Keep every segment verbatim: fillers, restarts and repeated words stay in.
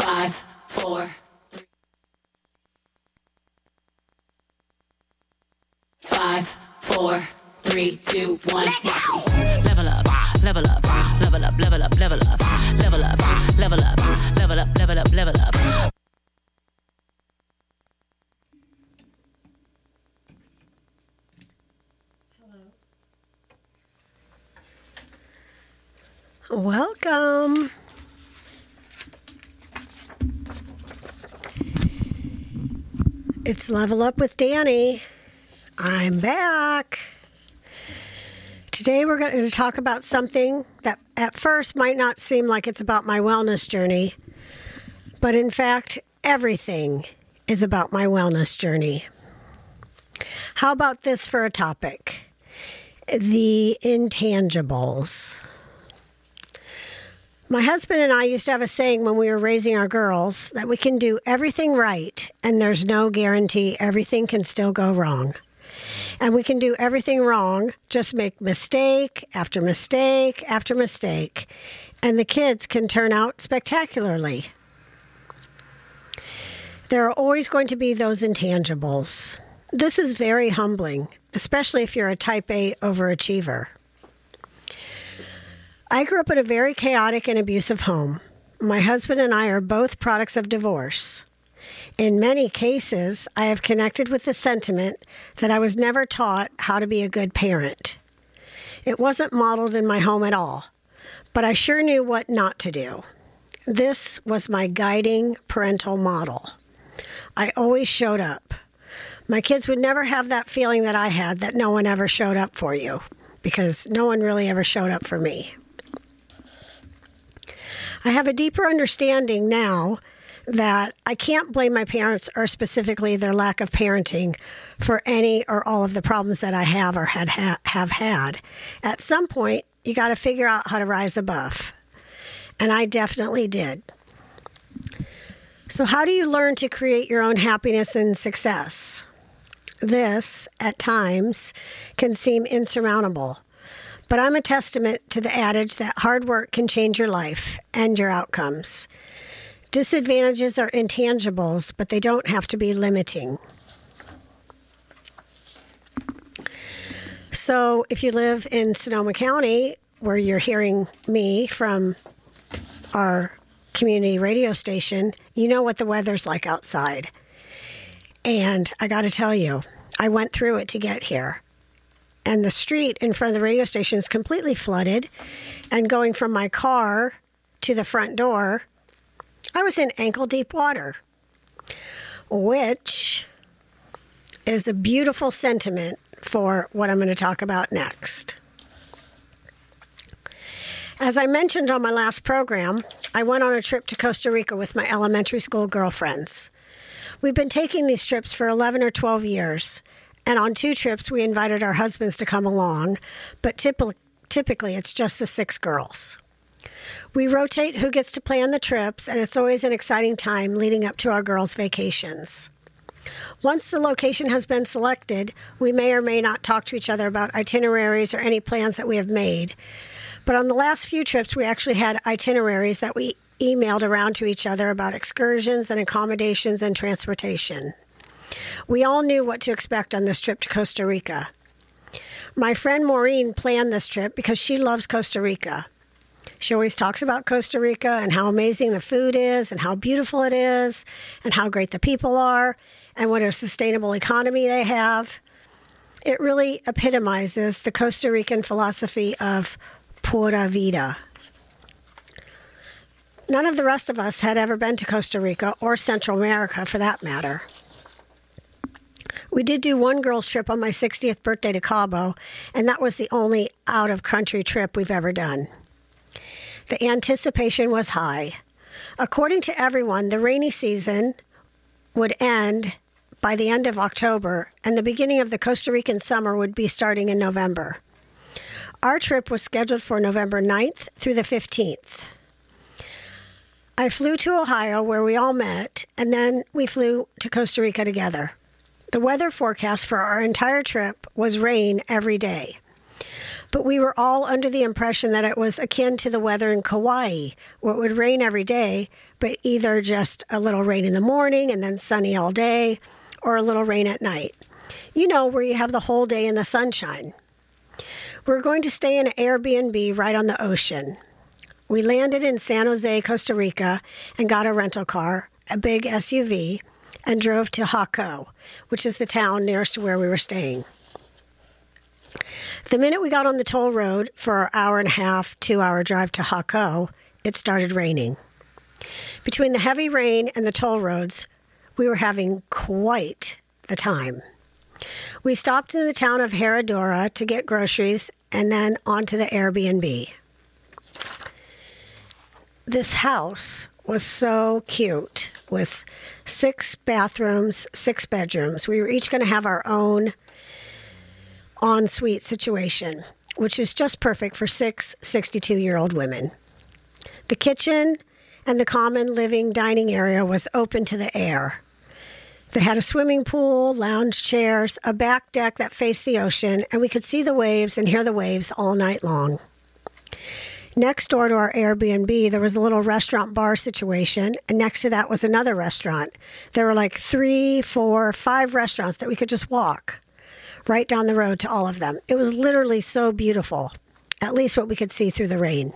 Five, four, three. Five, four, three, two, one. Level up, level up, level up, level up, level up, level up, level up, level up, level up, level up. Welcome. It's Level Up with Danny. I'm back. Today we're going to talk about something that at first might not seem like it's about my wellness journey, but in fact, everything is about my wellness journey. How about this for a topic? The intangibles. My husband and I used to have a saying when we were raising our girls that we can do everything right and there's no guarantee everything can still go wrong. And we can do everything wrong, just make mistake after mistake after mistake, and the kids can turn out spectacularly. There are always going to be those intangibles. This is very humbling, especially if you're a type A overachiever. I grew up in a very chaotic and abusive home. My husband and I are both products of divorce. In many cases, I have connected with the sentiment that I was never taught how to be a good parent. It wasn't modeled in my home at all, but I sure knew what not to do. This was my guiding parental model. I always showed up. My kids would never have that feeling that I had that no one ever showed up for you, because no one really ever showed up for me. I have a deeper understanding now that I can't blame my parents or specifically their lack of parenting for any or all of the problems that I have or had ha- have had. At some point, you got to figure out how to rise above. And I definitely did. So how do you learn to create your own happiness and success? This, at times, can seem insurmountable. But I'm a testament to the adage that hard work can change your life and your outcomes. Disadvantages are intangibles, but they don't have to be limiting. So if you live in Sonoma County, where you're hearing me from our community radio station, you know what the weather's like outside. And I got to tell you, I went through it to get here. And the street in front of the radio station is completely flooded. And going from my car to the front door, I was in ankle-deep water, which is a beautiful sentiment for what I'm going to talk about next. As I mentioned on my last program, I went on a trip to Costa Rica with my elementary school girlfriends. We've been taking these trips for eleven or twelve years. And on two trips, we invited our husbands to come along, but typ- typically it's just the six girls. We rotate who gets to plan the trips, and it's always an exciting time leading up to our girls' vacations. Once the location has been selected, we may or may not talk to each other about itineraries or any plans that we have made. But on the last few trips, we actually had itineraries that we emailed around to each other about excursions and accommodations and transportation. We all knew what to expect on this trip to Costa Rica. My friend Maureen planned this trip because she loves Costa Rica. She always talks about Costa Rica and how amazing the food is and how beautiful it is and how great the people are and what a sustainable economy they have. It really epitomizes the Costa Rican philosophy of pura vida. None of the rest of us had ever been to Costa Rica or Central America for that matter. We did do one girls' trip on my sixtieth birthday to Cabo, and that was the only out-of-country trip we've ever done. The anticipation was high. According to everyone, the rainy season would end by the end of October, and the beginning of the Costa Rican summer would be starting in November. Our trip was scheduled for November ninth through the fifteenth. I flew to Ohio, where we all met, and then we flew to Costa Rica together. The weather forecast for our entire trip was rain every day. But we were all under the impression that it was akin to the weather in Kauai, where it would rain every day, but either just a little rain in the morning and then sunny all day, or a little rain at night. You know, where you have the whole day in the sunshine. We're going to stay in an Airbnb right on the ocean. We landed in San Jose, Costa Rica, and got a rental car, a big S U V, and drove to Jaco, which is the town nearest to where we were staying. The minute we got on the toll road for our hour and a half, two-hour drive to Jaco, it started raining. Between the heavy rain and the toll roads, we were having quite the time. We stopped in the town of Herradura to get groceries and then onto the Airbnb. This house was so cute with six bathrooms, six bedrooms. We were each going to have our own ensuite situation, which is just perfect for six sixty-two-year-old women. The kitchen and the common living dining area was open to the air. They had a swimming pool, lounge chairs, a back deck that faced the ocean, and we could see the waves and hear the waves all night long. Next door to our Airbnb, there was a little restaurant bar situation, and next to that was another restaurant. There were like three, four, five restaurants that we could just walk right down the road to all of them. It was literally so beautiful, at least what we could see through the rain.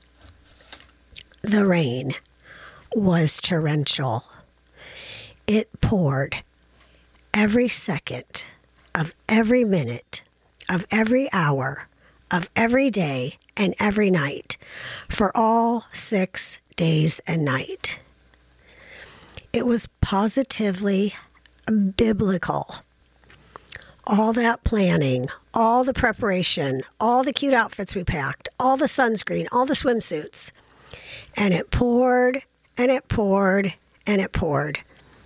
The rain was torrential. It poured every second of every minute of every hour of every day and every night for all six days and night. It was positively biblical. All that planning, all the preparation, all the cute outfits we packed, all the sunscreen, all the swimsuits. And it poured, and it poured, and it poured.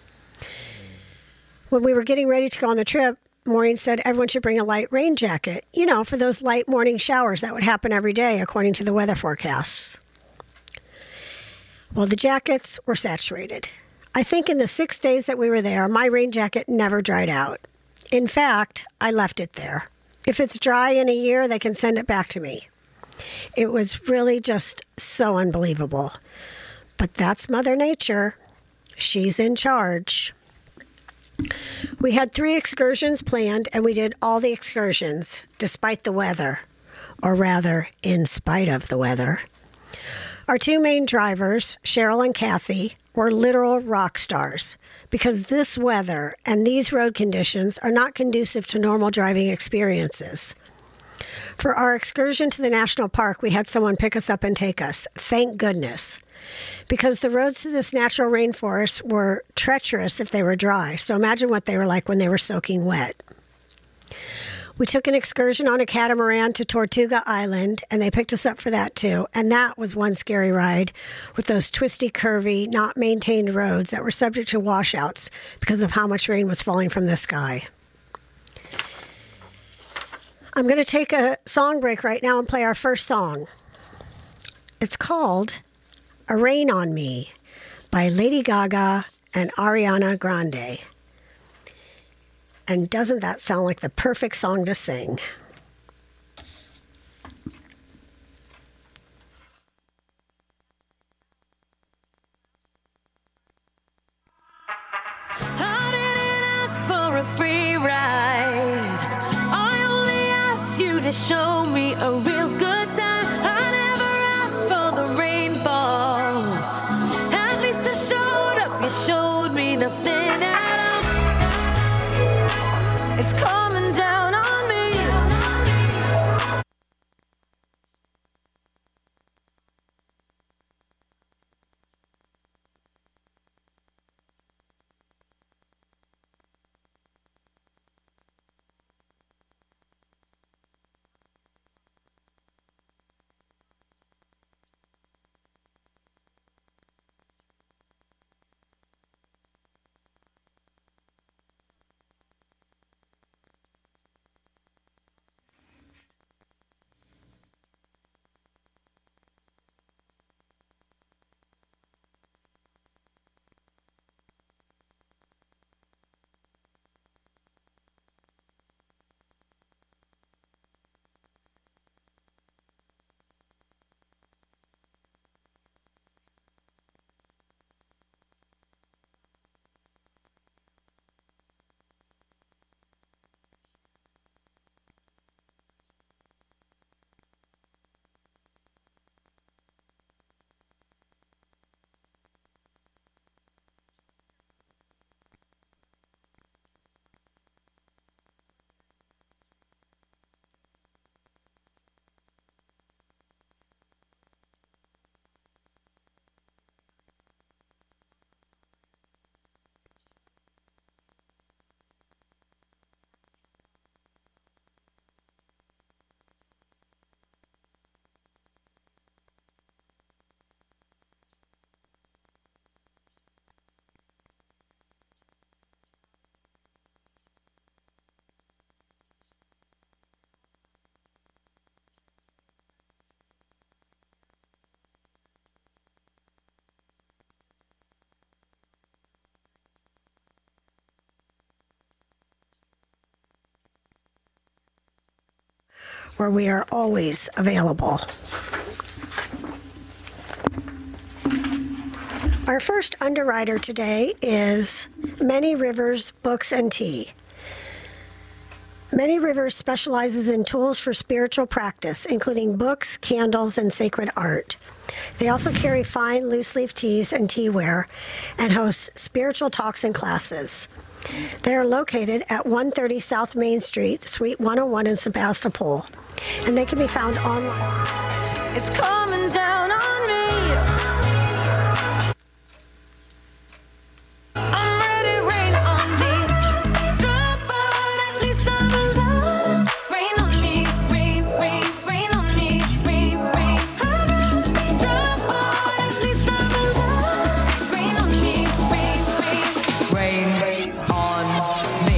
When we were getting ready to go on the trip, Maureen said everyone should bring a light rain jacket, you know, for those light morning showers that would happen every day, according to the weather forecasts. Well, the jackets were saturated. I think in the six days that we were there, my rain jacket never dried out. In fact, I left it there. If it's dry in a year, they can send it back to me. It was really just so unbelievable. But that's Mother Nature. She's in charge. We had three excursions planned, and we did all the excursions, despite the weather, or rather, in spite of the weather. Our two main drivers, Cheryl and Kathy, were literal rock stars, because this weather and these road conditions are not conducive to normal driving experiences. For our excursion to the national park, we had someone pick us up and take us. Thank goodness. Because the roads to this natural rainforest were treacherous if they were dry. So imagine what they were like when they were soaking wet. We took an excursion on a catamaran to Tortuga Island, and they picked us up for that too. And that was one scary ride with those twisty, curvy, not maintained roads that were subject to washouts because of how much rain was falling from the sky. I'm going to take a song break right now and play our first song. It's called A Rain on Me by Lady Gaga and Ariana Grande. And doesn't that sound like the perfect song to sing? I didn't ask for a free ride. I only asked you to show me a real good time. I never asked for the rainfall. At least I showed up. You showed me nothing at all. It's coming down on me. where we are always available. Our first underwriter today is Many Rivers Books and Tea. Many Rivers specializes in tools for spiritual practice, including books, candles, and sacred art. They also carry fine loose-leaf teas and teaware and host spiritual talks and classes. They are located at one thirty South Main Street, Suite one oh one in Sebastopol, and they can be found online. It's coming down on me. I'm ready, rain on me. Drop, but at least I'm alive. Rain on me, rain, rain, rain on me, rain, rain. I'd rather be drop, but at least I'm alive. Rain on me, rain, rain. Rain on me.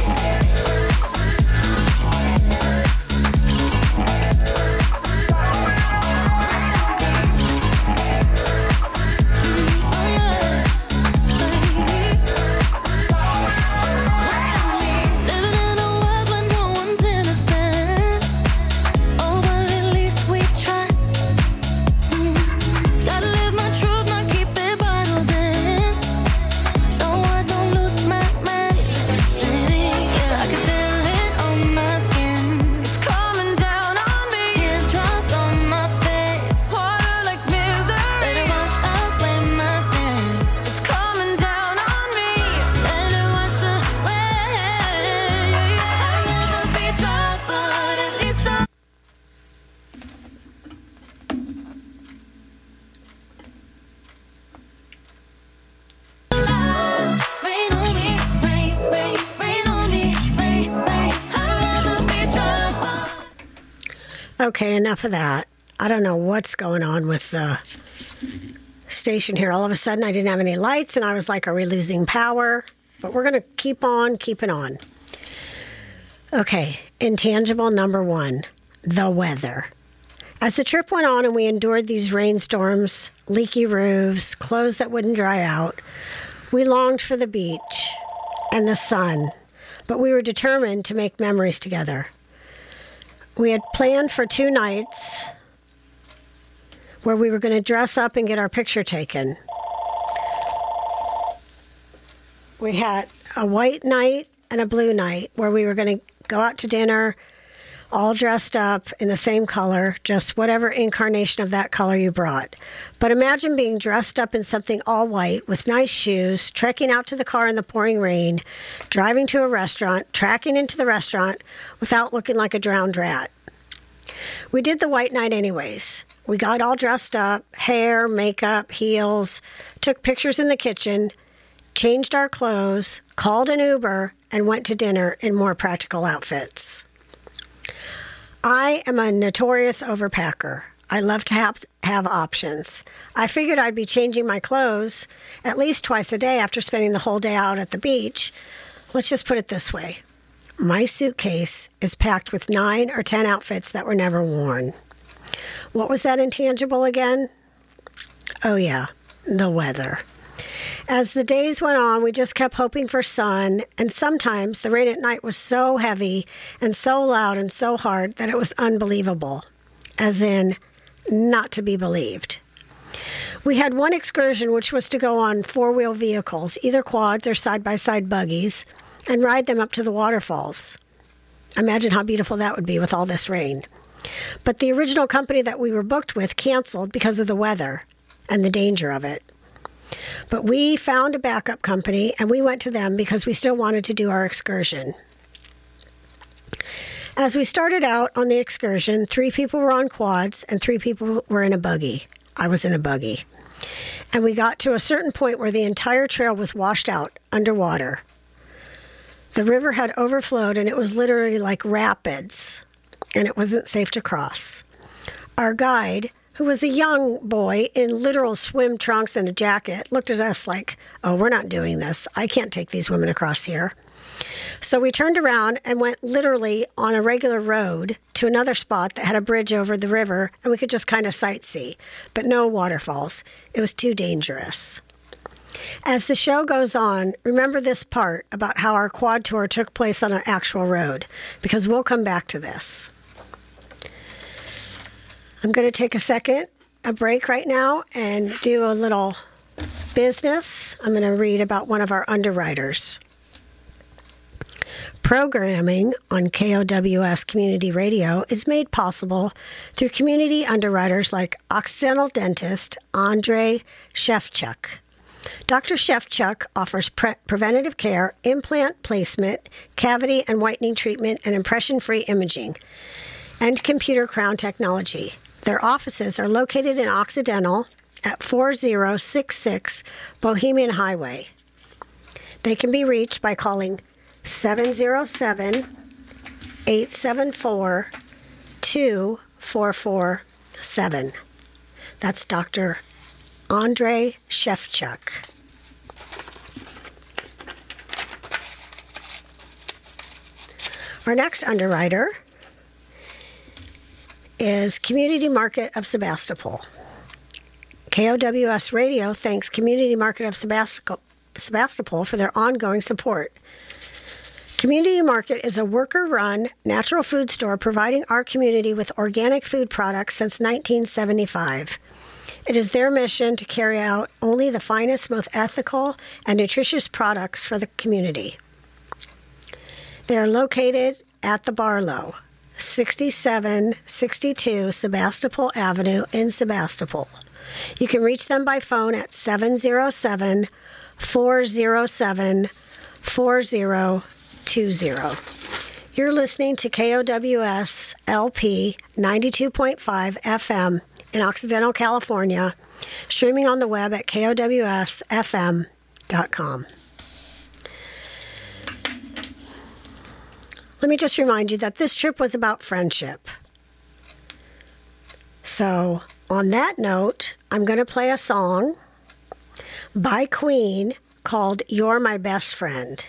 Living in a world where no one's innocent. Oh, but at least we try. Mm. Gotta live my truth, not keep it bottled in. So I don't lose my mind. Baby, yeah, I can feel it on my skin. It's coming down on me. Teardrops on my face. Water like misery. Let it wash away my sins. It's coming down on me. Let it wash away. I'd rather be dry, but at least I'm alive. Rain on me, rain, rain, rain on me, rain, rain. I'd rather be dry, but Okay, enough of that. I don't know what's going on with the station here. All of a sudden, I didn't have any lights, and I was like, are we losing power? But we're going to keep on keeping on. Okay, intangible number one, the weather. As the trip went on and we endured these rainstorms, leaky roofs, clothes that wouldn't dry out, we longed for the beach and the sun, but we were determined to make memories together. We had planned for two nights where we were going to dress up and get our picture taken. We had a white night and a blue night where we were going to go out to dinner all dressed up in the same color, just whatever incarnation of that color you brought. But imagine being dressed up in something all white with nice shoes, trekking out to the car in the pouring rain, driving to a restaurant, tracking into the restaurant without looking like a drowned rat. We did the white night anyways. We got all dressed up, hair, makeup, heels, took pictures in the kitchen, changed our clothes, called an Uber, and went to dinner in more practical outfits. I am a notorious overpacker. I love to have, have options. I figured I'd be changing my clothes at least twice a day after spending the whole day out at the beach. Let's just put it this way. My suitcase is packed with nine or ten outfits that were never worn. What was that intangible again? Oh yeah, the weather. As the days went on, we just kept hoping for sun, and sometimes the rain at night was so heavy and so loud and so hard that it was unbelievable, as in not to be believed. We had one excursion which was to go on four-wheel vehicles, either quads or side-by-side buggies, and ride them up to the waterfalls. Imagine how beautiful that would be with all this rain. But the original company that we were booked with canceled because of the weather and the danger of it. But we found a backup company, and we went to them because we still wanted to do our excursion. As we started out on the excursion, three people were on quads and three people were in a buggy. I was in a buggy. And we got to a certain point where the entire trail was washed out underwater. The river had overflowed, and it was literally like rapids, and it wasn't safe to cross. Our guide, who was a young boy in literal swim trunks and a jacket, looked at us like, oh, we're not doing this. I can't take these women across here. So we turned around and went literally on a regular road to another spot that had a bridge over the river, and we could just kind of sightsee, but no waterfalls. It was too dangerous. As the show goes on, remember this part about how our quad tour took place on an actual road, because we'll come back to this. I'm going to take a second, a break right now, and do a little business. I'm going to read about one of our underwriters. Programming on K O W S Community Radio is made possible through community underwriters like Occidental dentist Andre Shevchuk. Doctor Shevchuk offers pre- preventative care, implant placement, cavity and whitening treatment, and impression-free imaging, and computer crown technology. Their offices are located in Occidental at four zero six six Bohemian Highway. They can be reached by calling seven zero seven, eight seven four, two four four seven. That's Doctor Andre Shevchuk. Our next underwriter is Community Market of Sebastopol. K O W S Radio thanks Community Market of Sebastopol, Sebastopol for their ongoing support. Community Market is a worker-run natural food store providing our community with organic food products since nineteen seventy-five. It is their mission to carry out only the finest, most ethical, and nutritious products for the community. They are located at the Barlow, sixty-seven sixty-two Sebastopol Avenue in Sebastopol. You can reach them by phone at seven zero seven, four zero seven, four zero two zero. You're listening to K O W S L P ninety-two point five F M in Occidental, California, streaming on the web at K O W S F M dot com. Let me just remind you that this trip was about friendship. So, on that note, I'm going to play a song by Queen called You're My Best Friend.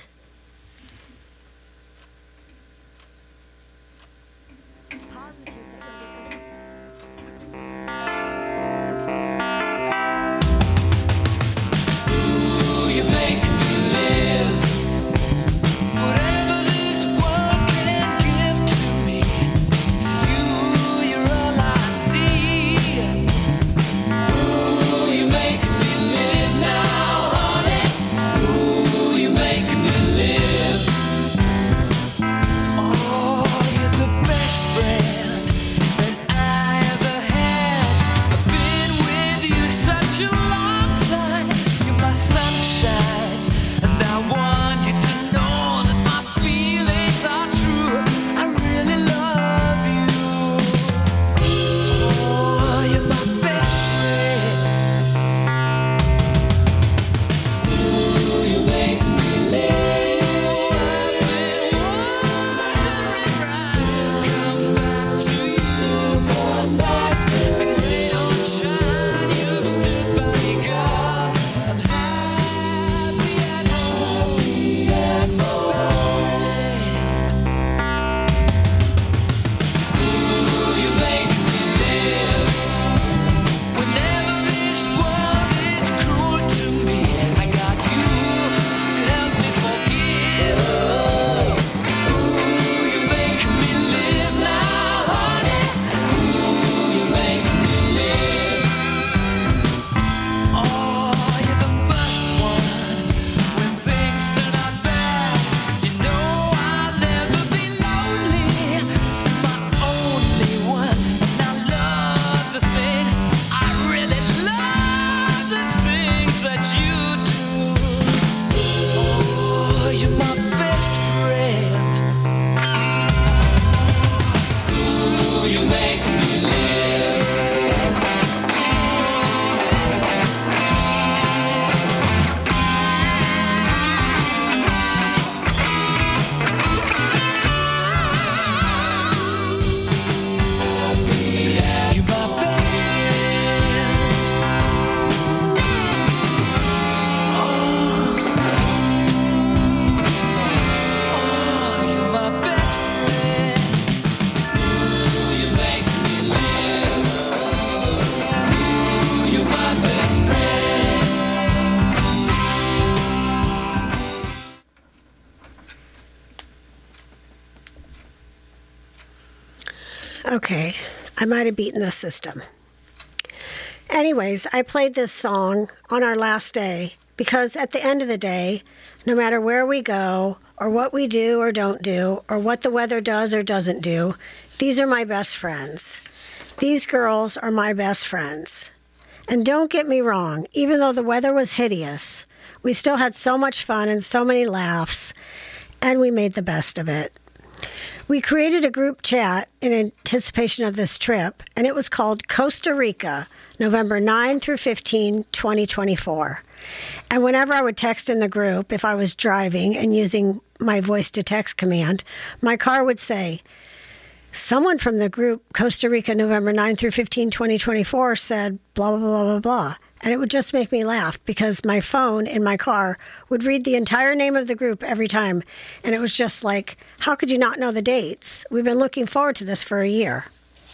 Okay, I might have beaten the system. Anyways, I played this song on our last day because at the end of the day, no matter where we go or what we do or don't do or what the weather does or doesn't do, these are my best friends. These girls are my best friends. And don't get me wrong, even though the weather was hideous, we still had so much fun and so many laughs, and we made the best of it. We created a group chat in anticipation of this trip, and it was called Costa Rica, November ninth through fifteenth, twenty twenty-four. And whenever I would text in the group, if I was driving and using my voice-to-text command, my car would say, someone from the group Costa Rica, November ninth through fifteenth, twenty twenty-four said blah, blah, blah, blah, blah. And it would just make me laugh because my phone in my car would read the entire name of the group every time. And it was just like, how could you not know the dates? We've been looking forward to this for a year.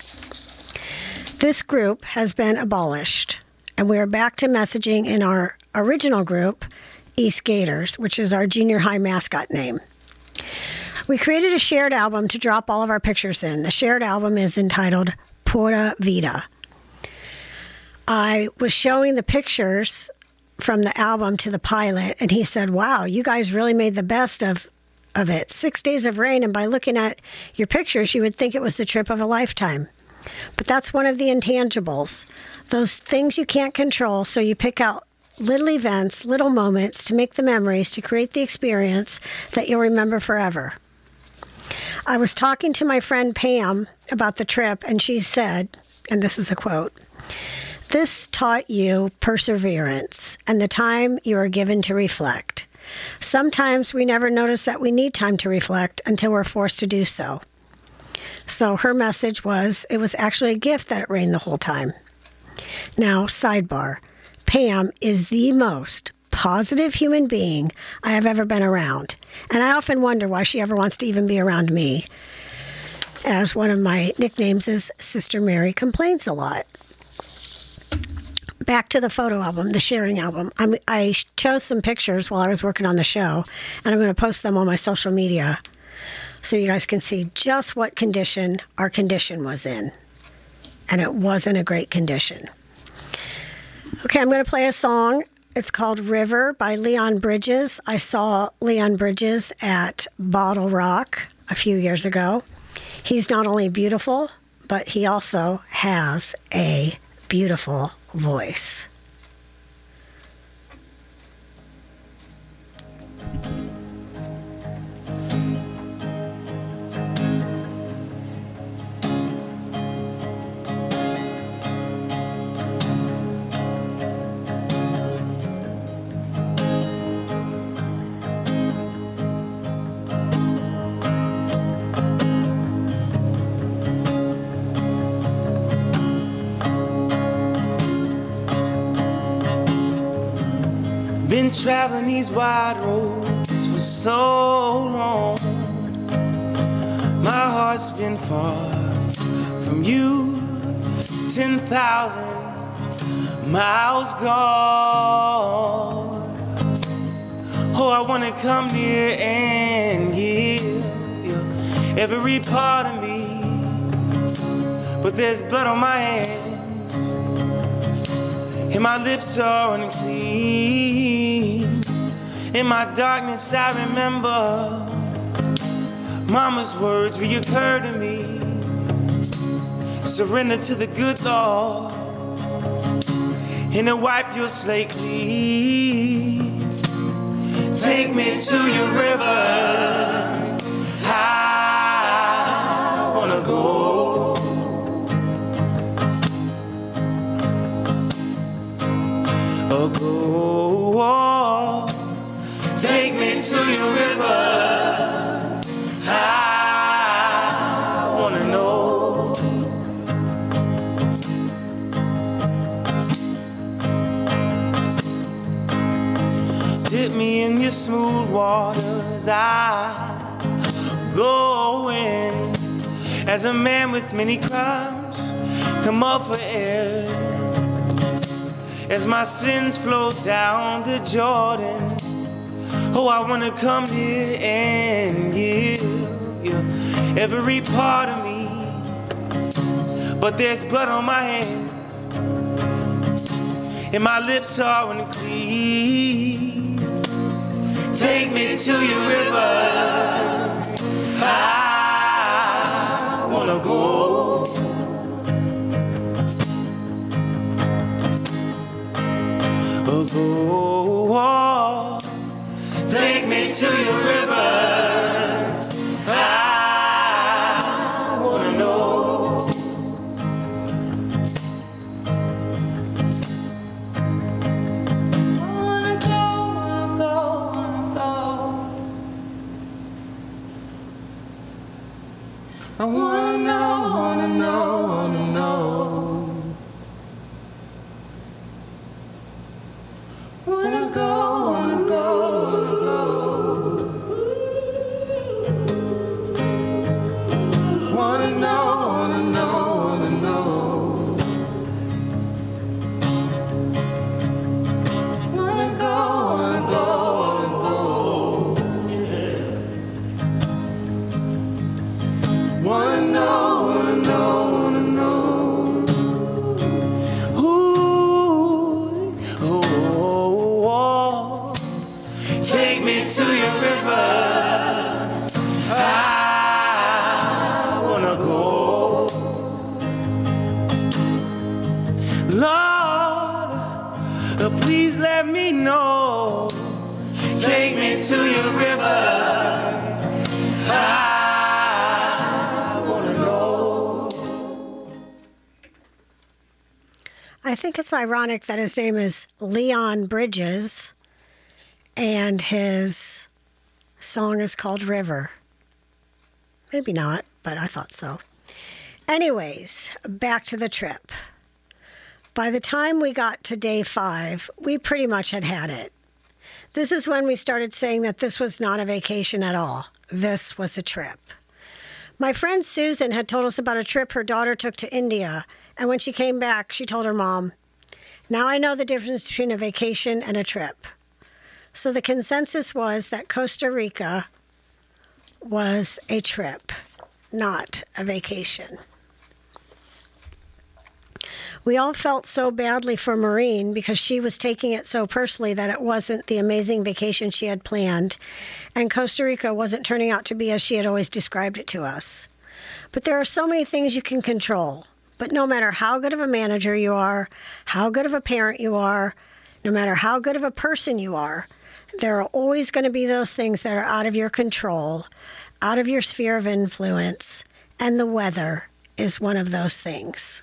This group has been abolished, and we are back to messaging in our original group, East Gators, which is our junior high mascot name. We created a shared album to drop all of our pictures in. The shared album is entitled Pura Vida. I was showing the pictures from the album to the pilot, and he said, wow, you guys really made the best of, of it. Six days of rain, and by looking at your pictures, you would think it was the trip of a lifetime. But that's one of the intangibles, those things you can't control, so you pick out little events, little moments to make the memories, to create the experience that you'll remember forever. I was talking to my friend Pam about the trip, and she said, and this is a quote, "This taught you perseverance and the time you are given to reflect. Sometimes we never notice that we need time to reflect until we're forced to do so." So her message was, it was actually a gift that it rained the whole time. Now, sidebar, Pam is the most positive human being I have ever been around. And I often wonder why she ever wants to even be around me, as one of my nicknames is Sister Mary Complains a Lot. Back to the photo album, the sharing album. I'm, I chose some pictures while I was working on the show, and I'm going to post them on my social media so you guys can see just what condition our condition was in. And it wasn't a great condition. Okay, I'm going to play a song. It's called River by Leon Bridges. I saw Leon Bridges at Bottle Rock a few years ago. He's not only beautiful, but he also has a beautiful voice. Been traveling these wide roads for so long. My heart's been far from you, ten thousand miles gone. Oh, I wanna come near and give you every part of me, but there's blood on my hands and my lips are unclean. In my darkness I remember Mama's words reoccur to me. Surrender to the good Lord and to wipe your slate clean. Take me to your river, I wanna go. Oh, go. Take me to your river, I wanna know. Dip me in your smooth waters, I go in. As a man with many crimes, come up for air. As my sins flow down the Jordan, oh, I wanna come here and give you every part of me, but there's blood on my hands, and my lips are unclean. Take me to your river, I wanna go. Oh, oh, take me to your river, I wanna know. Wanna go, wanna go, wanna go. I wanna know, wanna know, wanna know. Wanna go, wanna go, wanna go. Wanna know, wanna know, wanna know. Wanna go, wanna go, wanna go. Wanna know, wanna know, wanna know. Ooh, oh, oh, oh. Take me to your river, I wanna go. Lord, uh, please let me know. Take me to your river, I wanna know. I think it's ironic that his name is Leon Bridges and his song is called River. Maybe not, but I thought so. Anyways, back to the trip. By the time we got to day five, we pretty much had had it. This is when we started saying that this was not a vacation at all. This was a trip. My friend Susan had told us about a trip her daughter took to India, and when she came back, she told her mom, "Now I know the difference between a vacation and a trip." So the consensus was that Costa Rica was a trip, not a vacation. We all felt so badly for Maureen because she was taking it so personally that it wasn't the amazing vacation she had planned, and Costa Rica wasn't turning out to be as she had always described it to us. But there are so many things you can control. But no matter how good of a manager you are, how good of a parent you are, no matter how good of a person you are, there are always going to be those things that are out of your control, out of your sphere of influence, and the weather is one of those things.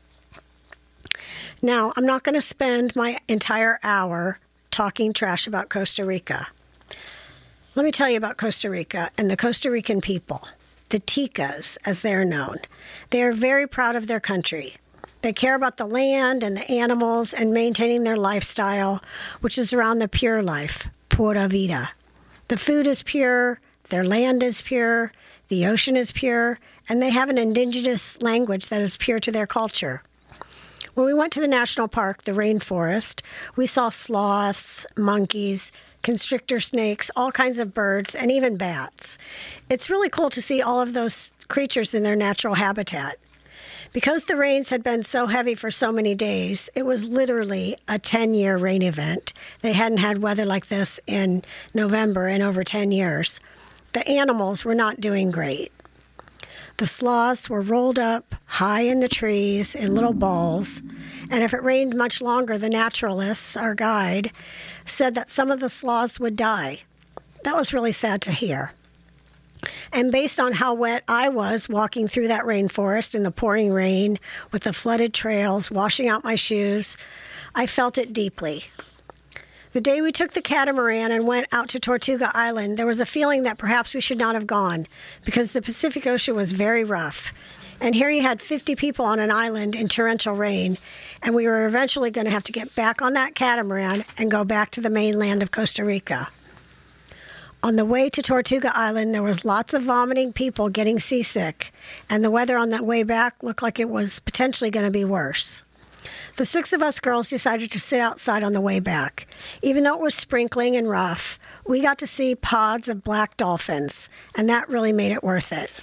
Now, I'm not going to spend my entire hour talking trash about Costa Rica. Let me tell you about Costa Rica and the Costa Rican people, the Ticas, as they are known. They are very proud of their country. They care about the land and the animals and maintaining their lifestyle, which is around the pure life, pura vida. The food is pure, their land is pure, the ocean is pure, and they have an indigenous language that is pure to their culture. When we went to the national park, the rainforest, we saw sloths, monkeys, constrictor snakes, all kinds of birds, and even bats. It's really cool to see all of those creatures in their natural habitat. Because the rains had been so heavy for so many days, it was literally a ten-year rain event. They hadn't had weather like this in November in over ten years. The animals were not doing great. The sloths were rolled up high in the trees in little balls, and if it rained much longer, the naturalists, our guide, said that some of the sloths would die. That was really sad to hear. And based on how wet I was walking through that rainforest in the pouring rain with the flooded trails washing out my shoes, I felt it deeply. The day we took the catamaran and went out to Tortuga Island, there was a feeling that perhaps we should not have gone because the Pacific Ocean was very rough. And here you had fifty people on an island in torrential rain, and we were eventually going to have to get back on that catamaran and go back to the mainland of Costa Rica. On the way to Tortuga Island, there was lots of vomiting people getting seasick, and the weather on that way back looked like it was potentially going to be worse. The six of us girls decided to sit outside on the way back. Even though it was sprinkling and rough, we got to see pods of black dolphins, and that really made it worth it.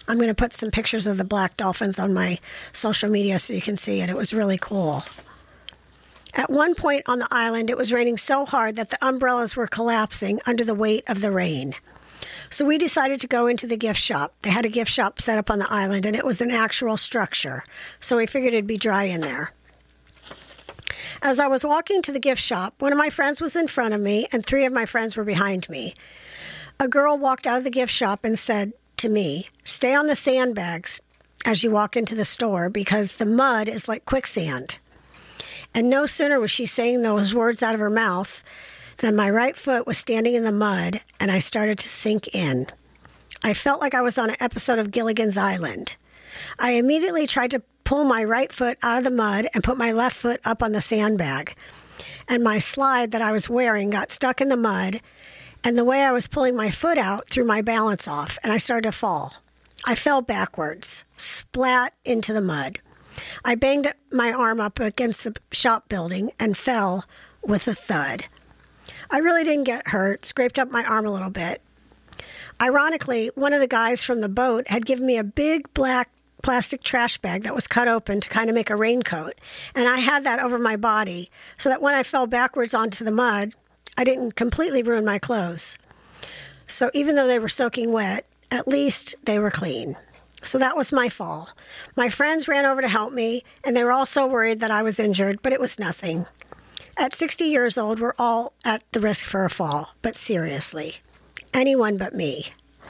I'm going to put some pictures of the black dolphins on my social media so you can see it. It was really cool. At one point on the island, it was raining so hard that the umbrellas were collapsing under the weight of the rain. So we decided to go into the gift shop. They had a gift shop set up on the island, and it was an actual structure. So we figured it'd be dry in there. As I was walking to the gift shop, one of my friends was in front of me, and three of my friends were behind me. A girl walked out of the gift shop and said to me, "Stay on the sandbags as you walk into the store because the mud is like quicksand." And no sooner was she saying those words out of her mouth than my right foot was standing in the mud and I started to sink in. I felt like I was on an episode of Gilligan's Island. I immediately tried to pull my right foot out of the mud and put my left foot up on the sandbag. And my slide that I was wearing got stuck in the mud, and the way I was pulling my foot out threw my balance off, and I started to fall. I fell backwards, splat into the mud. I banged my arm up against the shop building and fell with a thud. I really didn't get hurt, scraped up my arm a little bit. Ironically, one of the guys from the boat had given me a big black plastic trash bag that was cut open to kind of make a raincoat, and I had that over my body so that when I fell backwards onto the mud, I didn't completely ruin my clothes. So even though they were soaking wet, at least they were clean. So that was my fall. My friends ran over to help me, and they were all so worried that I was injured, but it was nothing. At sixty years old, we're all at the risk for a fall, but seriously, anyone but me.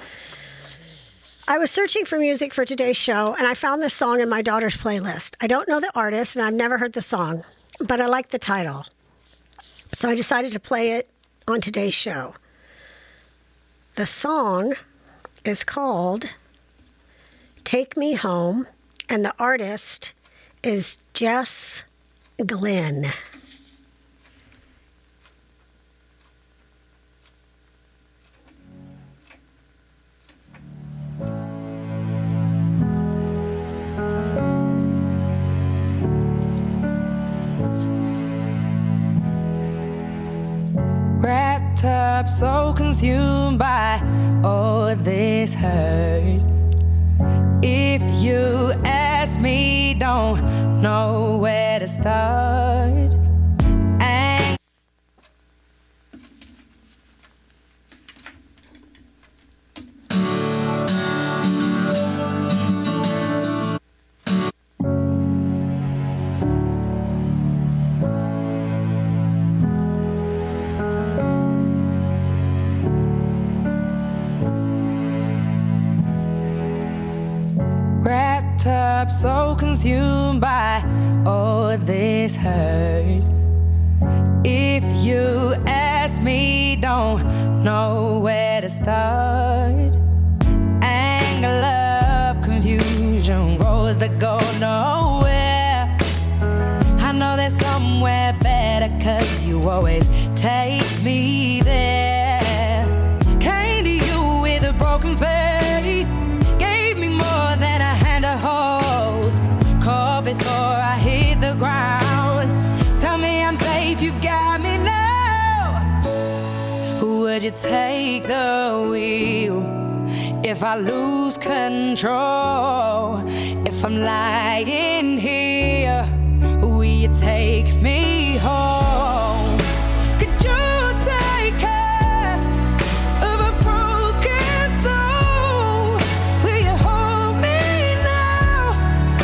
I was searching for music for today's show, and I found this song in my daughter's playlist. I don't know the artist, and I've never heard the song, but I like the title. So I decided to play it on today's show. The song is called Take Me Home, and the artist is Jess Glynne. Wrapped up, so consumed by all this hurt. If you ask me, don't know where to start. And wrapped up, so consumed by all this hurt. If you ask me, don't know where to start. Anger, love, confusion, roads that go nowhere. I know there's somewhere better, 'cause you always take me there. Came to you with a broken faith, gave me more than a hand to hold. Caught before I hit the ground. Tell me I'm safe, you've got me now. Would you take the wheel if I lose control? If I'm lying here, will you take me home? Could you take care of a broken soul? Will you hold me now?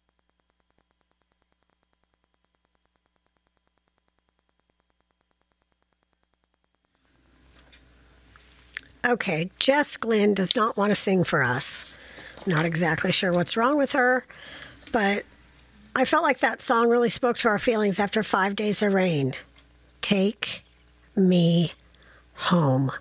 Okay, Jess Glynne does not want to sing for us. Not exactly sure what's wrong with her, but I felt like that song really spoke to our feelings after five days of rain. Take me home.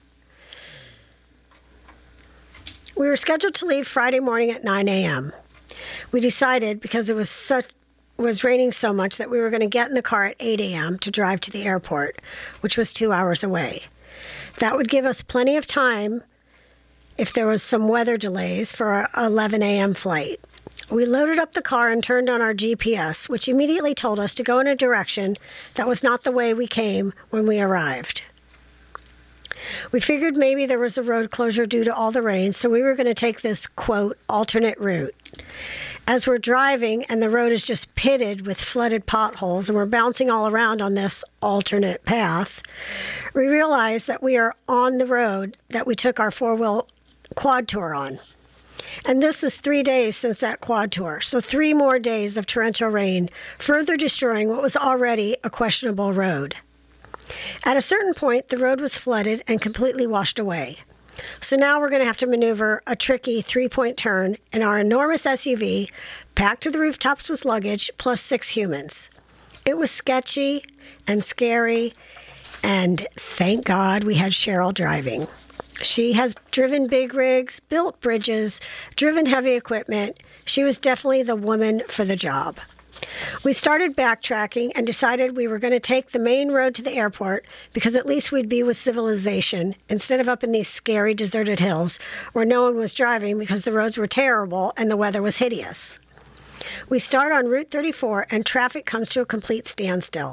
We were scheduled to leave Friday morning at nine a.m. We decided, because it was such was raining so much, that we were going to get in the car at eight a.m. to drive to the airport, which was two hours away. That would give us plenty of time if there was some weather delays for our eleven a.m. flight. We loaded up the car and turned on our G P S, which immediately told us to go in a direction that was not the way we came when we arrived. We figured maybe there was a road closure due to all the rain, so we were going to take this, quote, alternate route. As we're driving and the road is just pitted with flooded potholes and we're bouncing all around on this alternate path, we realize that we are on the road that we took our four-wheel quad tour on. And this is three days since that quad tour, so three more days of torrential rain, further destroying what was already a questionable road. At a certain point, the road was flooded and completely washed away. So now we're going to have to maneuver a tricky three-point turn in our enormous S U V, packed to the rooftops with luggage, plus six humans. It was sketchy and scary, and thank God we had Cheryl driving. She has driven big rigs, built bridges, driven heavy equipment. She was definitely the woman for the job. We started backtracking and decided we were going to take the main road to the airport because at least we'd be with civilization instead of up in these scary deserted hills where no one was driving because the roads were terrible and the weather was hideous. We start on Route thirty-four and traffic comes to a complete standstill.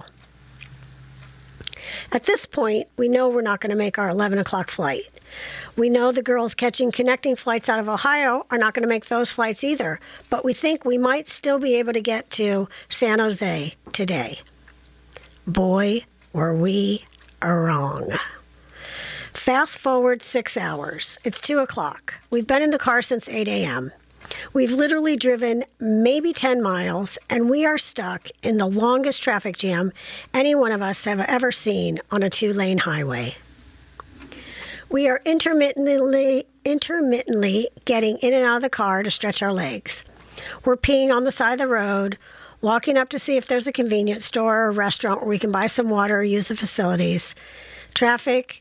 At this point, we know we're not going to make our eleven o'clock flight. We know the girls catching connecting flights out of Ohio are not going to make those flights either, but we think we might still be able to get to San Jose today. Boy, were we wrong. Fast forward six hours. It's two o'clock. We've been in the car since eight a.m. We've literally driven maybe ten miles, and we are stuck in the longest traffic jam any one of us have ever seen on a two-lane highway. We are intermittently, intermittently getting in and out of the car to stretch our legs. We're peeing on the side of the road, walking up to see if there's a convenience store or a restaurant where we can buy some water or use the facilities. Traffic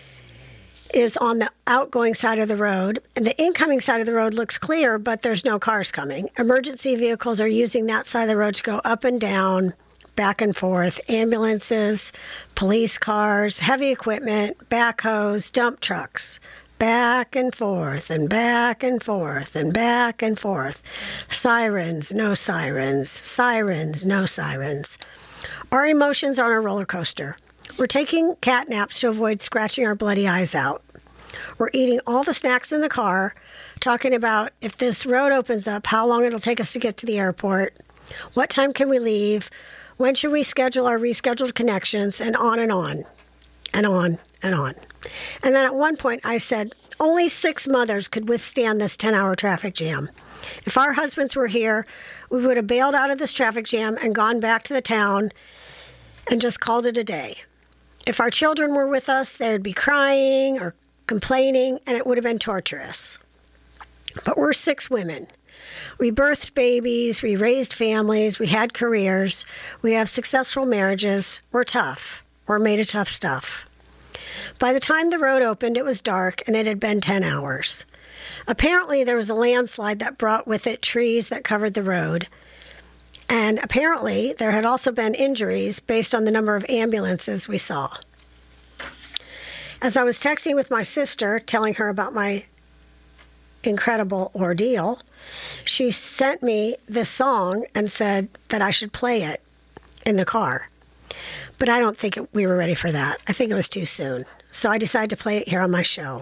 is on the outgoing side of the road, and the incoming side of the road looks clear, but there's no cars coming. Emergency vehicles are using that side of the road to go up and down, back and forth. Ambulances, police cars, heavy equipment, backhoes, dump trucks. Back and forth and back and forth and back and forth. Sirens, no sirens. Sirens, no sirens. Our emotions are on a roller coaster. We're taking cat naps to avoid scratching our bloody eyes out. We're eating all the snacks in the car, talking about if this road opens up, how long it'll take us to get to the airport, what time can we leave, when should we schedule our rescheduled connections, and on and on, and on and on. And then at one point I said, only six mothers could withstand this ten-hour traffic jam. If our husbands were here, we would have bailed out of this traffic jam and gone back to the town and just called it a day. If our children were with us, they would be crying or complaining, and it would have been torturous. But we're six women. We birthed babies, we raised families, we had careers, we have successful marriages. We're tough. We're made of tough stuff. By the time the road opened, it was dark, and it had been ten hours. Apparently, there was a landslide that brought with it trees that covered the road. And apparently, there had also been injuries based on the number of ambulances we saw. As I was texting with my sister, telling her about my incredible ordeal, she sent me this song and said that I should play it in the car. But I don't think it, we were ready for that. I think it was too soon. So I decided to play it here on my show.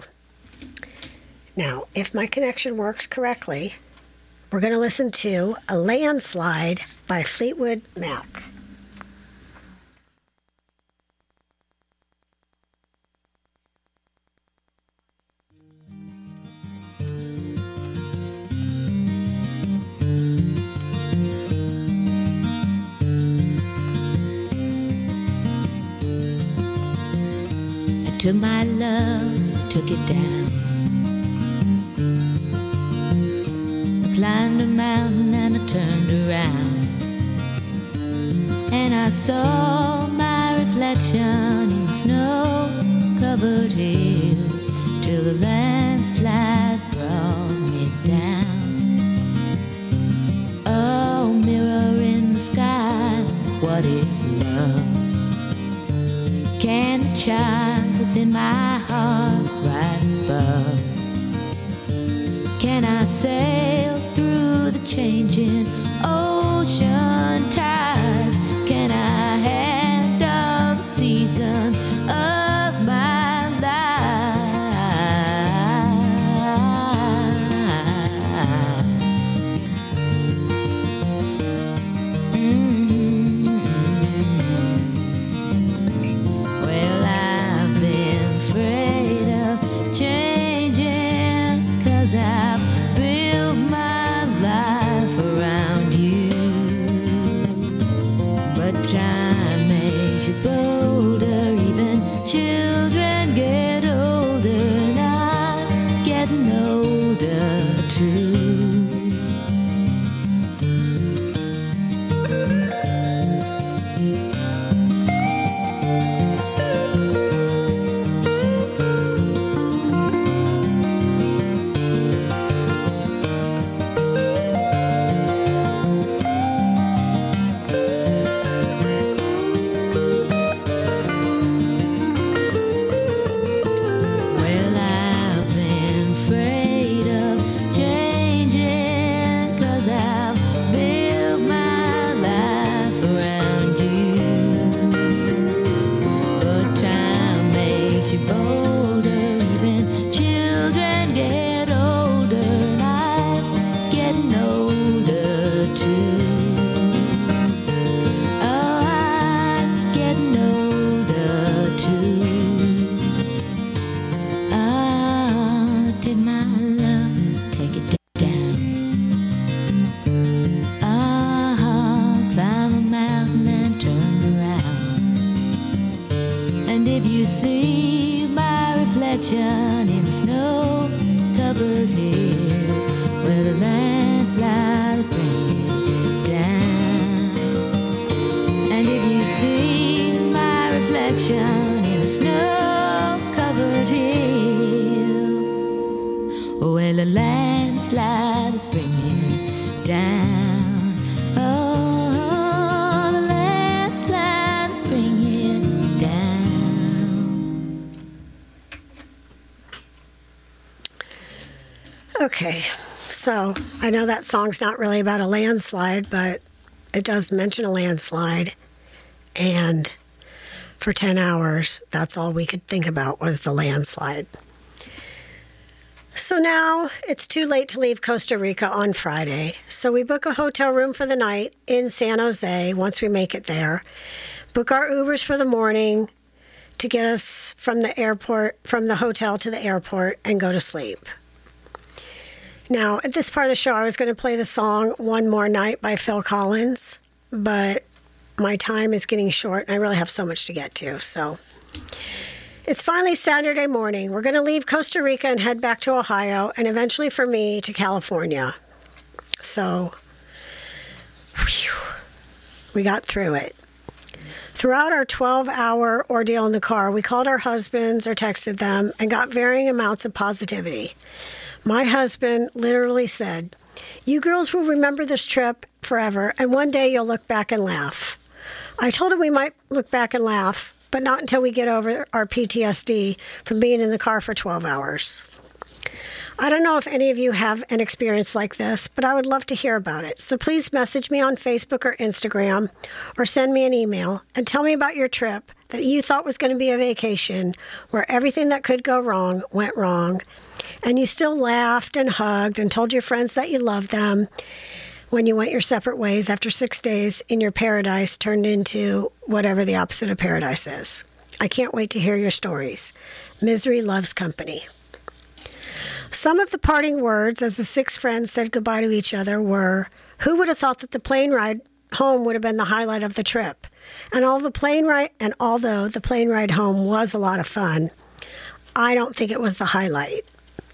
Now, if my connection works correctly, we're going to listen to A Landslide by Fleetwood Mac. I took my love, took it down. I climbed a mountain and I turned around, and I saw my reflection in snow-covered hills till the landslide brought me down. Oh, mirror in the sky, what is love? Can the child within my heart rise above? Can I sail through the changing ocean tides? Can I handle the seasons of my life? reflection in the snow-covered hills where the landslide will bring it down. And if you see my reflection in the snow-covered hills, well, the landslide will bring it down. Oh, the landslide will bring it down. Okay, so I know that song's not really about a landslide, but it does mention a landslide. And for ten hours, that's all we could think about was the landslide. So now it's too late to leave Costa Rica on Friday. So we book a hotel room for the night in San Jose once we make it there. Book our Ubers for the morning to get us from the airport, from the hotel to the airport, and go to sleep. Now, at this part of the show, I was going to play the song One More Night by Phil Collins, but my time is getting short and I really have so much to get to. So it's finally Saturday morning. We're going to leave Costa Rica and head back to Ohio and eventually for me to California. So whew, we got through it. Throughout our twelve-hour ordeal in the car, we called our husbands or texted them and got varying amounts of positivity. My husband literally said, "You girls will remember this trip forever, and one day you'll look back and laugh." I told him we might look back and laugh, but not until we get over our P T S D from being in the car for twelve hours. I don't know if any of you have an experience like this, but I would love to hear about it. So please message me on Facebook or Instagram or send me an email and tell me about your trip that you thought was going to be a vacation where everything that could go wrong went wrong, and you still laughed and hugged and told your friends that you loved them when you went your separate ways after six days in your paradise turned into whatever the opposite of paradise is. I can't wait to hear your stories. Misery loves company. Some of the parting words as the six friends said goodbye to each other were, "Who would have thought that the plane ride home would have been the highlight of the trip?" And all the plane ride, and although the plane ride home was a lot of fun, I don't think it was the highlight.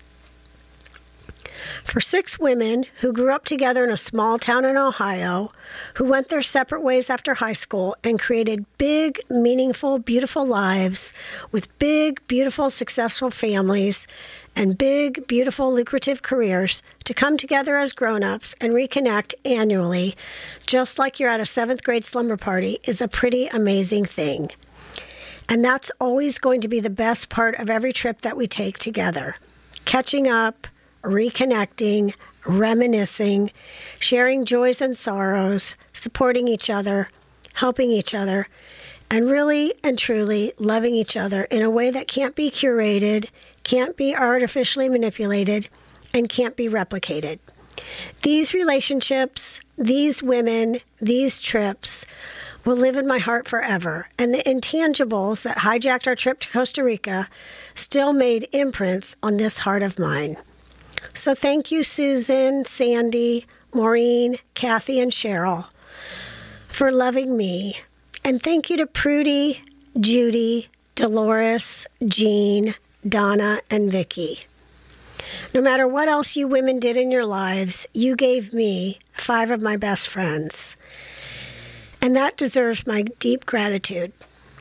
For six women who grew up together in a small town in Ohio, who went their separate ways after high school and created big, meaningful, beautiful lives with big, beautiful, successful families and big, beautiful, lucrative careers, to come together as grown-ups and reconnect annually, just like you're at a seventh grade slumber party, is a pretty amazing thing. And that's always going to be the best part of every trip that we take together. Catching up, reconnecting, reminiscing, sharing joys and sorrows, supporting each other, helping each other, and really and truly loving each other in a way that can't be curated, can't be artificially manipulated, and can't be replicated. These relationships, these women, these trips will live in my heart forever, and the intangibles that hijacked our trip to Costa Rica still made imprints on this heart of mine. So thank you, Susan, Sandy, Maureen, Kathy, and Cheryl, for loving me. And thank you to Prudy, Judy, Dolores, Jean, Donna, and Vicky. No matter what else you women did in your lives, you gave me five of my best friends. And that deserves my deep gratitude.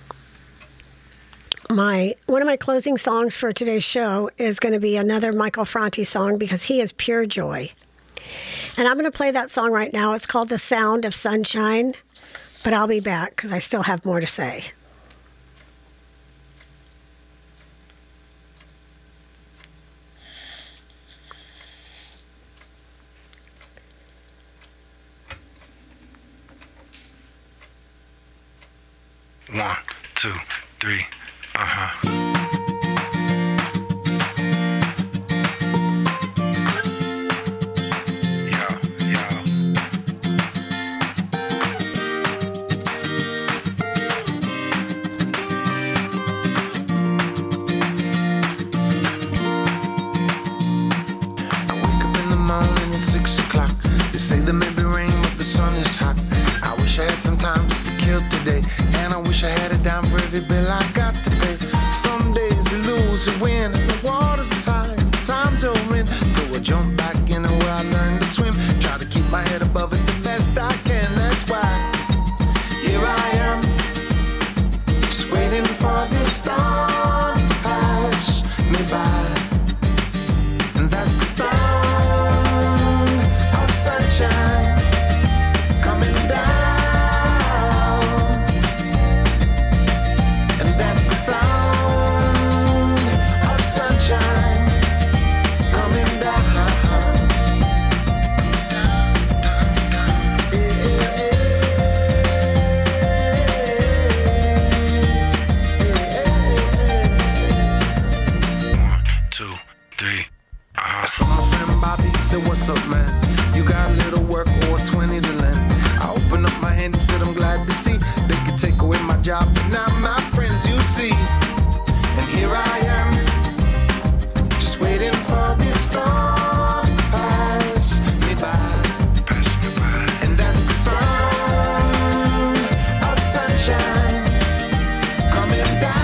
My one of my closing songs for today's show is going to be another Michael Franti song because he is pure joy. And I'm going to play that song right now. It's called The Sound of Sunshine, but I'll be back because I still have more to say. One, two, three, uh-huh. Yo, yo. I wake up in the morning at six o'clock. They say there may be rain, but the sun is hot. I wish I had some time just to kill today, and I wish I had a dime for every bill I got to pay. Some days you lose lose the wind, and the water's as high as the time to win. So I jump back in where I learned to swim. Try to keep my head above it the best I can. That's why here I am, just waiting for this storm to pass me by. And that's the sound of sunshine coming down. And that's the sound of sunshine coming down. I saw my friend Bobby, said, what's up, man? You got a little work or twenty to lend. I opened up my hand, he said, I'm glad to see they could take away my job, but not my friends, you see. And here I am, just waiting for this storm to pass me by. And that's the sound of sunshine coming down.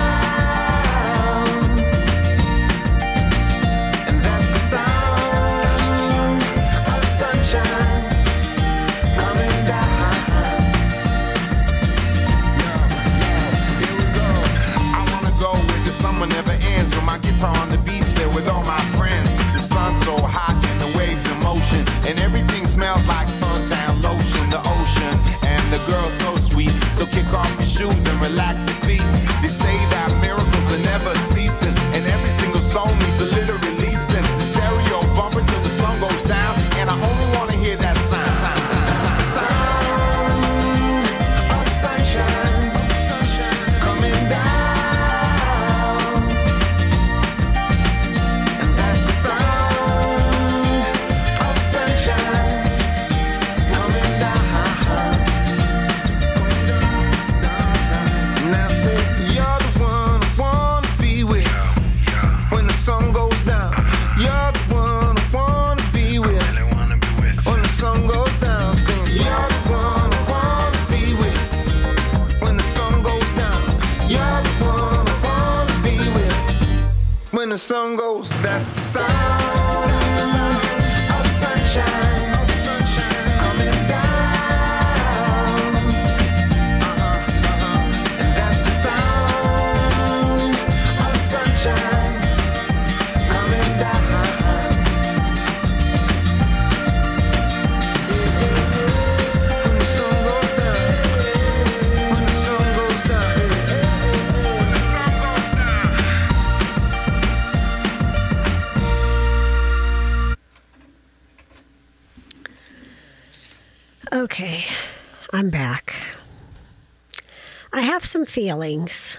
Never ends with my guitar on the beach there with all my friends. The sun's so hot and the waves in motion, and everything smells like suntan lotion. The ocean and the girl so sweet. So kick off your shoes and relax your feet. They say that miracles are never ceasing, and every single song needs a little releasing. The stereo bumper till the sun goes down, and I only want to hear that sound. Sound of sunshine coming down. When the sun goes, that's the sound of sunshine coming down. Uh-uh, uh-uh. And that's the sound of sunshine coming down. Yeah, yeah, yeah. When the sun goes down, when the sun goes down, yeah, yeah. Okay, I'm back. I have some feelings.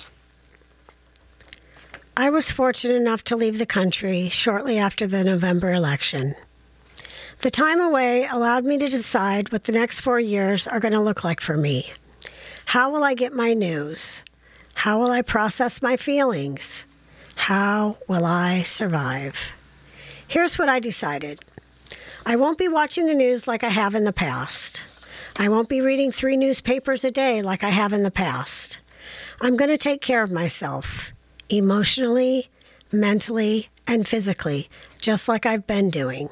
I was fortunate enough to leave the country shortly after the November election. The time away allowed me to decide what the next four years are going to look like for me. How will I get my news? How will I process my feelings? How will I survive? Here's what I decided. I won't be watching the news like I have in the past. I won't be reading three newspapers a day like I have in the past. I'm going to take care of myself, emotionally, mentally, and physically, just like I've been doing.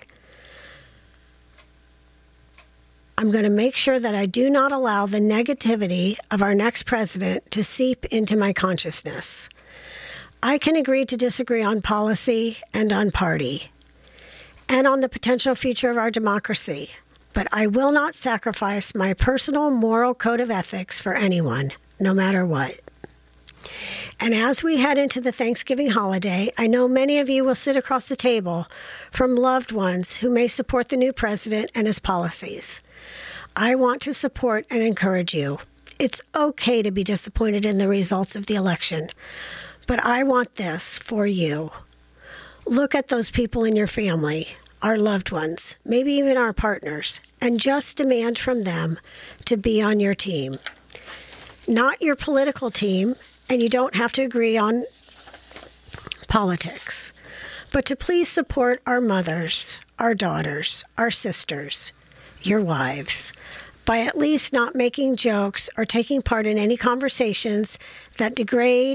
I'm going to make sure that I do not allow the negativity of our next president to seep into my consciousness. I can agree to disagree on policy and on party, and on the potential future of our democracy, but I will not sacrifice my personal moral code of ethics for anyone, no matter what. And as we head into the Thanksgiving holiday, I know many of you will sit across the table from loved ones who may support the new president and his policies. I want to support and encourage you. It's okay to be disappointed in the results of the election, but I want this for you. Look at those people in your family, our loved ones, maybe even our partners, and just demand from them to be on your team. Not your political team, and you don't have to agree on politics, but to please support our mothers, our daughters, our sisters, your wives, by at least not making jokes or taking part in any conversations that degrade,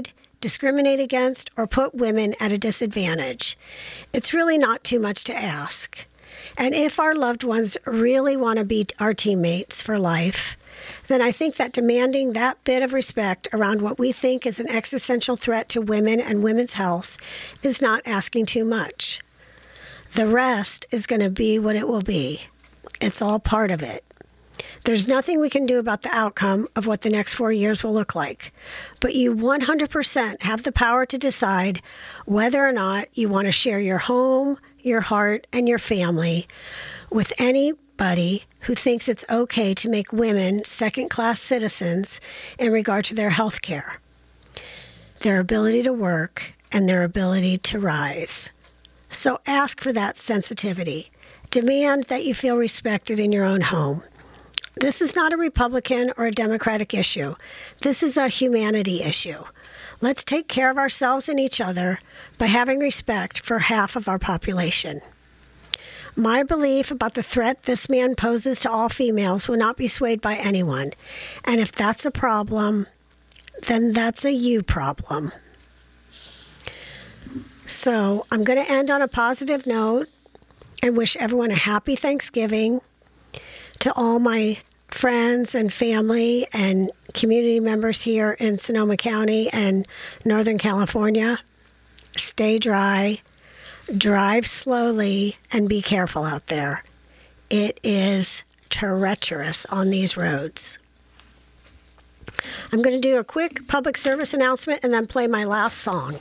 discriminate against, or put women at a disadvantage. It's really not too much to ask. And if our loved ones really want to be our teammates for life, then I think that demanding that bit of respect around what we think is an existential threat to women and women's health is not asking too much. The rest is going to be what it will be. It's all part of it. There's nothing we can do about the outcome of what the next four years will look like, but you one hundred percent have the power to decide whether or not you want to share your home, your heart, and your family with anybody who thinks it's okay to make women second-class citizens in regard to their health care, their ability to work, and their ability to rise. So ask for that sensitivity. Demand that you feel respected in your own home. This is not a Republican or a Democratic issue. This is a humanity issue. Let's take care of ourselves and each other by having respect for half of our population. My belief about the threat this man poses to all females will not be swayed by anyone. And if that's a problem, then that's a you problem. So I'm going to end on a positive note and wish everyone a happy Thanksgiving. To all my friends and family and community members here in Sonoma County and Northern California, stay dry, drive slowly, and be careful out there. It is treacherous on these roads. I'm going to do a quick public service announcement and then play my last song.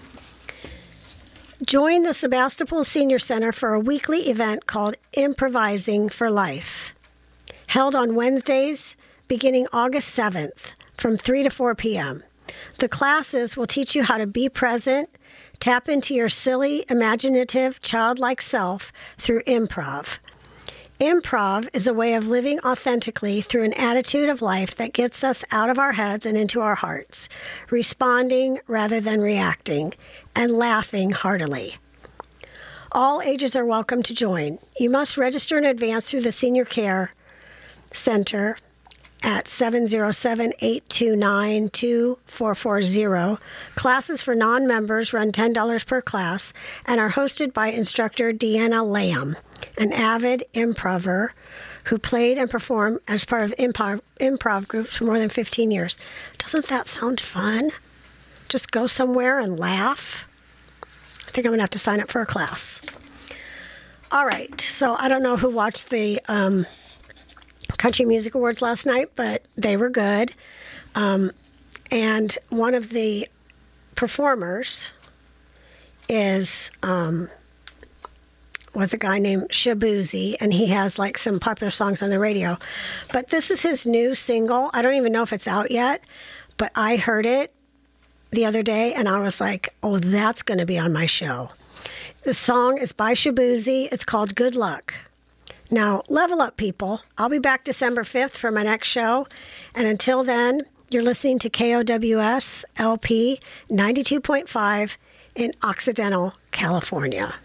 Join the Sebastopol Senior Center for a weekly event called Improvising for Life, held on Wednesdays beginning August seventh from three to four p.m. The classes will teach you how to be present, tap into your silly, imaginative, childlike self through improv. Improv is a way of living authentically through an attitude of life that gets us out of our heads and into our hearts, responding rather than reacting, and laughing heartily. All ages are welcome to join. You must register in advance through the Senior Care Center at seven oh seven, eight two nine, two four four zero. Classes for non-members run ten dollars per class and are hosted by instructor Deanna Lamb, an avid improver who played and performed as part of improv, improv groups for more than fifteen years. Doesn't that sound fun? Just go somewhere and laugh. I think I'm going to have to sign up for a class. All right, so I don't know who watched the Um, Country Music Awards last night, but they were good. Um, and one of the performers is um, was a guy named Shabuzi, and he has like some popular songs on the radio. But this is his new single. I don't even know if it's out yet, but I heard it the other day, and I was like, oh, that's going to be on my show. The song is by Shabuzi. It's called Good Luck. Now, level up, people. I'll be back December fifth for my next show. And until then, you're listening to K O W S L P ninety-two point five in Occidental, California.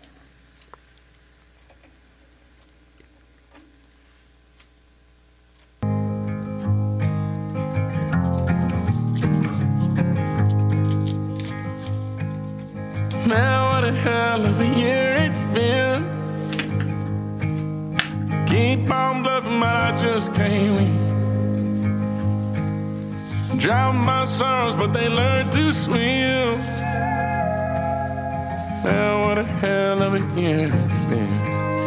Man, what a hell of a year it's been. Keep on bluffing, but I just can't win. Drown my sorrows, but they learn to swim. Man, what a hell of a year it's been.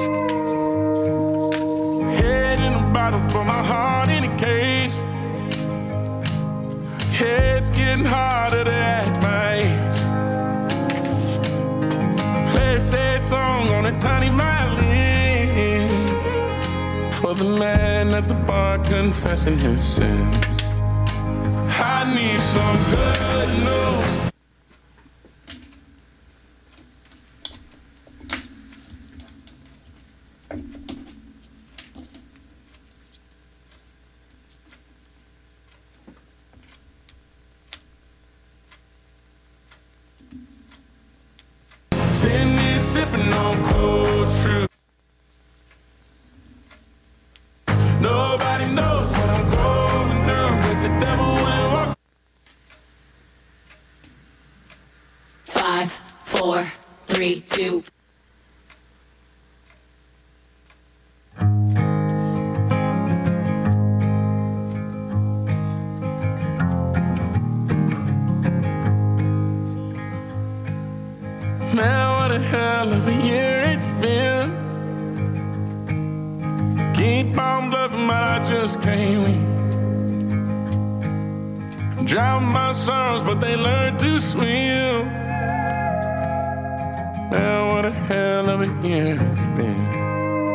Head in a bottle, put my heart in a case. Yeah, it's getting harder to act my age. Play a sad song on a tiny violin for the man at the bar confessing his sins. I need some good news. Sitting here sipping on cold fruit. Nobody knows what I'm going through with the devil when I walk. four, three, two. Man, what a hell of a year it's been. Keep on bluffing, but I just can't win. Drown my sorrows, but they learn to swim. Man, what a hell of a year it's been.